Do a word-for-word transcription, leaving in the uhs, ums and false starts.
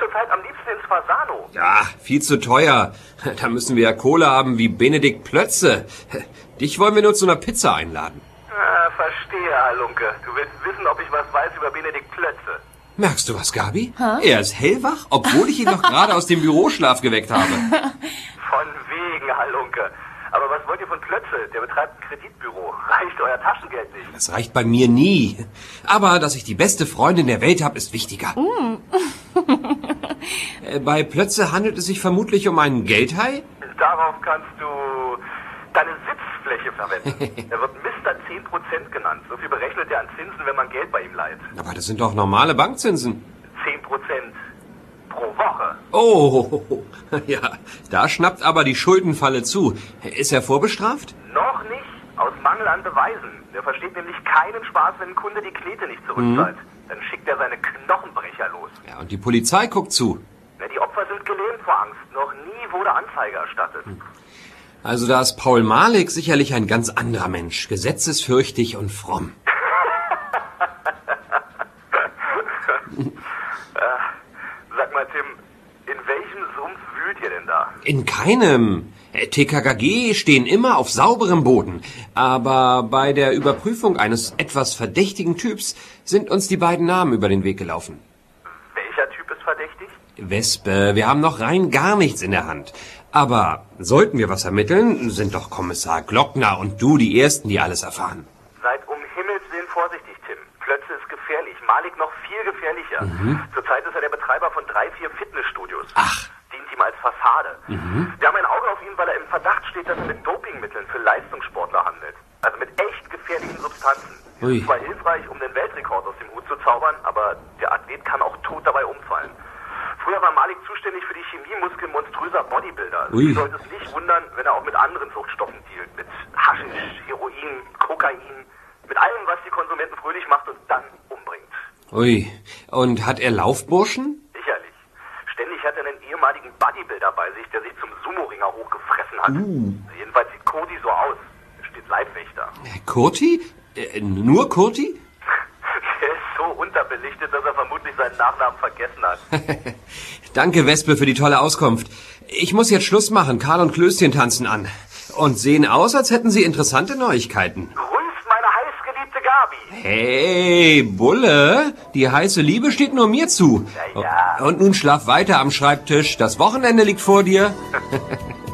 zurzeit am liebsten ins Fasano. Ja, viel zu teuer. Da müssen wir ja Kohle haben wie Benedikt Plötze. Dich wollen wir nur zu einer Pizza einladen. Ah, verstehe, Halunke. Du willst wissen, ob ich was weiß über Benedikt Plötze. Merkst du was, Gabi? Ha? Er ist hellwach, obwohl ich ihn noch gerade aus dem Büroschlaf geweckt habe. Von wegen, Halunke. Aber was wollt ihr von Plötze? Der betreibt ein Kreditbüro. Reicht euer Taschengeld nicht? Das reicht bei mir nie. Aber dass ich die beste Freundin der Welt habe, ist wichtiger. Mm. Bei Plötze handelt es sich vermutlich um einen Geldhai? Darauf kannst du deine Sitzfläche verwenden. Er wird Mister zehn Prozent genannt. So viel berechnet er an Zinsen, wenn man Geld bei ihm leiht. Aber das sind doch normale Bankzinsen. zehn Prozent pro Woche. Oh, ja, da schnappt aber die Schuldenfalle zu. Ist er vorbestraft? Noch nicht, aus Mangel an Beweisen. Der versteht nämlich keinen Spaß, wenn ein Kunde die Knete nicht zurückzahlt. Mhm. Dann schickt er seine Knochenbrecher los. Ja, und die Polizei guckt zu. Na, die Opfer sind gelähmt vor Angst. Noch nie wurde Anzeige erstattet. Hm. Also da ist Paul Malik sicherlich ein ganz anderer Mensch. Gesetzesfürchtig und fromm. Sag mal, Tim, in welchem Sumpf wühlt ihr denn da? In keinem. T K K G stehen immer auf sauberem Boden. Aber bei der Überprüfung eines etwas verdächtigen Typs sind uns die beiden Namen über den Weg gelaufen. Welcher Typ ist verdächtig? Wespe, wir haben noch rein gar nichts in der Hand. Aber sollten wir was ermitteln, sind doch Kommissar Glockner und du die Ersten, die alles erfahren. Seid um Himmels Willen vorsichtig, Tim. Plötze ist gefährlich. Malik noch viel gefährlicher. Mhm. Zurzeit ist er der Betreiber von drei, vier Fitnessstudios. Ach. Dient ihm als Fassade. Mhm. Wir haben ein Auge auf ihn, weil er im Verdacht steht, dass er mit Dopingmitteln für Leistungssportler handelt. Also mit echt gefährlichen Substanzen. Ui. Das ist zwar hilfreich, um den Weltrekord aus dem Hut zu zaubern, aber der Athlet kann auch tot dabei umfallen. Früher war Malik zuständig für die Chemiemuskeln monströser Bodybuilder. Also sollte es nicht wundern, wenn er auch mit anderen Suchtstoffen dealt. Mit Haschisch, Heroin, Kokain, mit allem, was die Konsumenten fröhlich macht und dann umbringt. Ui, und hat er Laufburschen? Sicherlich. Ständig hat er einen ehemaligen Bodybuilder bei sich, der sich zum Sumo-Ringer hochgefressen hat. Uh. Jedenfalls sieht Cody so aus. Er steht Leibwächter. Kurti? Äh, nur Kurti? Der ist so unterbelichtet, dass er vermutlich seinen Nachnamen vergessen hat. Danke, Wespe, für die tolle Auskunft. Ich muss jetzt Schluss machen. Karl und Klößchen tanzen an. Und sehen aus, als hätten sie interessante Neuigkeiten. Grüßt meine heißgeliebte Gabi. Hey, Bulle, die heiße Liebe steht nur mir zu. Ja, ja. Und nun schlaf weiter am Schreibtisch. Das Wochenende liegt vor dir.